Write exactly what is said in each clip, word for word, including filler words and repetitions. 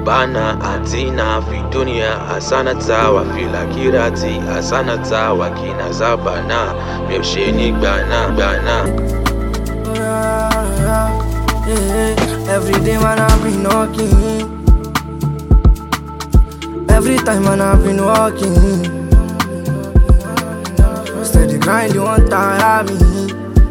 Robana atina fi dunia asanata wa filakirati asanata wa kinazabana msheni bana bana. Every day man I've been knocking, every time man I've been walking, steady grind you want tire me,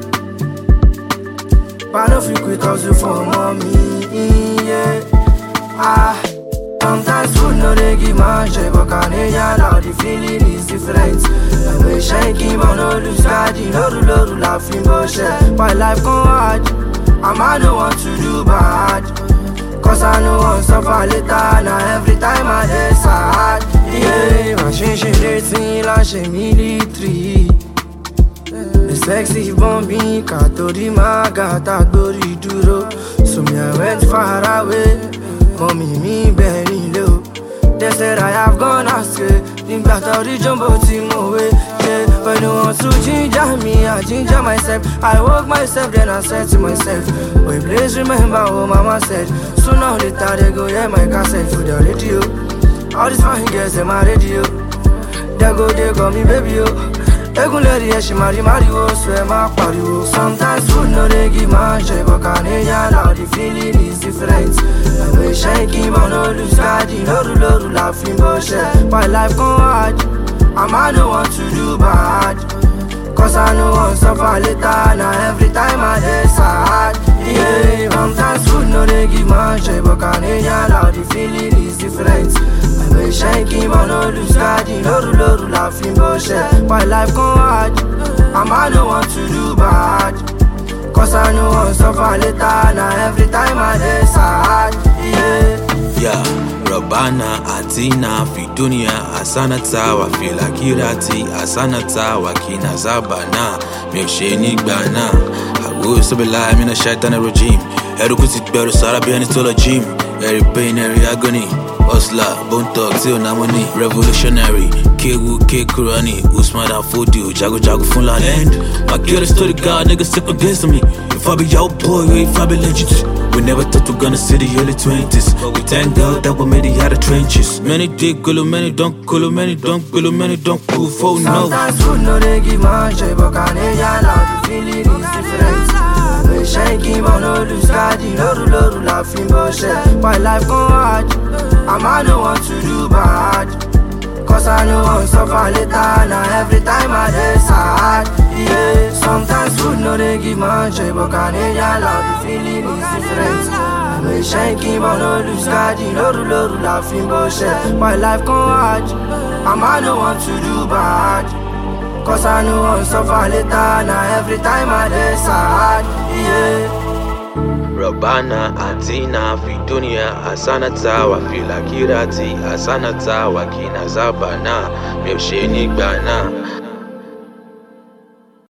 but no free quit hustle for mommy, yeah. Ah, sometimes food no they give man shit, but Canadian now the feeling is different. And we shaking man no lose God, you know the Lord laughing bullshit. But life go hard, and I don't want to do bad, cause I know I'll suffer later. Now every time I get sad, yeah, my shit shit rates me like she military. The sexy bombing, Katori Magata Dori Duro. So me I went far away, mommy me very low. They said I have gone astray, think that I reach jumbo team away. Yeah, but no one to ginger me, I ginger myself. I woke myself, then I said to myself, boy please remember what mama said. Sooner or later they go hear my cassette for the radio. All these fine girls in my radio, they go, they call me baby yo. She marry Mario, swear my party. Sometimes food no they give man shit, but Canadian now the feeling is different. And we shaking man no lose God, you know the Lord laughing bullshit. But life go hard, and I don't want to do bad, cause I know I'll suffer later. Now every time I get sad, yeah. Sometimes food no they give man shit, but Canadian now the feeling is different. We shaking man no lose God, you know the Lord laughing bullshit. But life go hard, and I don't want to do bad, cause I know I'll suffer later. Now every time I get sad, yeah. Yeah, Robana atina fi dunia asanata wa filakirati asanata wa kinazabana msheni bana. A'udhu billahi minash shaitani rajim. Erukusit beru sarabi and it's gym. Every pain, every agony. Hustler, bone talk, till na money. Revolutionary, K-Woo, K-Kurani, Usman and Fodi, Jago Jago Funland. And my girl is to the God, niggas stick against me. If I be your boy, if I be legit. We never thought we gonna see the early twenties. We thank God that we made it out of trenches. Many dig, gullo, many don't, gullo, many don't, gullo, many don't, cool for no. Sometimes food no they give man shit, but Canadian now the feeling is different. We shaking man no lose God, you know the Lord laughing bullshit. But life go hard, and I don't want to do bad, cause I know I'll suffer later. Now every time I get sad, yeah. Sometimes food no they give man shit, but Canadian now the feeling is different. We shaking man no lose God, you know the Lord laughing bullshit. But life go hard, and I don't want to do bad, cause I know I'll suffer later. Now every time I get sad, yeah. Robana atina fi dunia asanata wa filakirati asanata wa kinazabana msheni bana.